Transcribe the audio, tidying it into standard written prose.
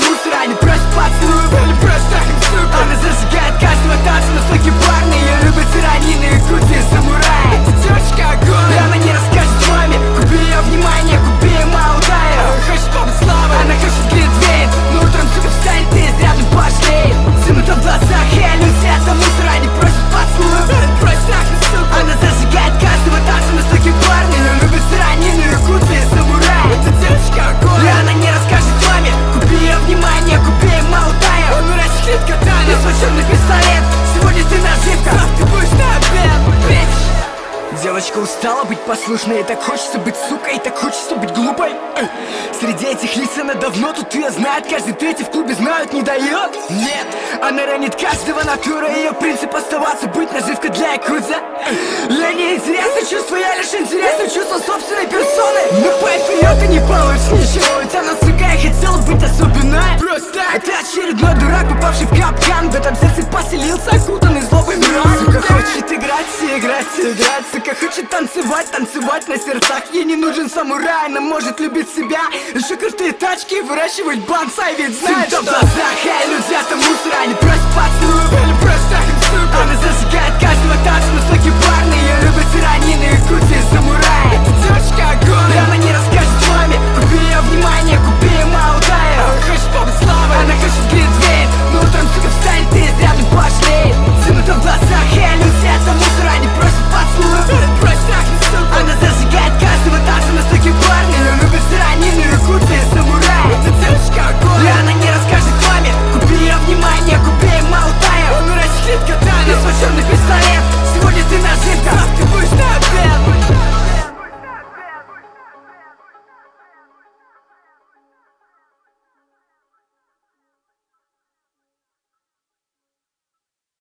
мусор, они просят поцелуй, или просто сука. Она зажигает каждого танца, но слоги парни. Ее любят тиранины, якудзы и самураи. Эта девочка огонь, и она не расскажет маме. Купи ее внимание, купи ее Маудая. Она хочет побыть славой, она хочет глинтвейн, но утром сука встанет и изрядно пошлеет. Дым-то в глазах, и люди это мусор, они просят поцелуй, или просто сука. Она зажигает каждого танца, но слоги парни. Ее любят тиранины, якудзы и самураи. Эта девочка огонь, и она не расскажет маме. Купи ее внимание, купи ее Маудая. Он расчет катана, сплоченный пистолет. Сегодня ты наживка, завтра ты будешь на обед, bitch. Девочка устала быть послушной, и так хочется быть сукой, и так хочется быть глупой. Среди этих лиц она давно тут ее знает, каждый третий в клубе знают, не дает. Нет, она ранит каждого, натура, ее принцип оставаться, быть наживкой для якудза. Ей не интересно чувство, я лишь интересно чувство собственной персоны. Но поверь, ее ты не получишь ничего, ведь она сука, я хотела быть особенной. Просто это очередной дурак, попавший в капкан. В этом сердце поселился, окутанный злобой миром. Сука хочет играть и играть и играть. Сука хочет танцевать, танцевать на сердцах. Ей не нужен самурай, она может любить себя. Еще крутые тачки и выращивать бонсай. Ведь знает, что в глазах, эй, люди это мусор. Они просят поцелуй, или просто сука. Она зажигает каждого танца, но слоги парни. Ее любят тиранины, якудзы и самураи. Эта девочка огонь, и она не расскажет маме. Купи ее внимание, купи ее Маудая. Она хочет побыть славой, она хочет глинтвейн.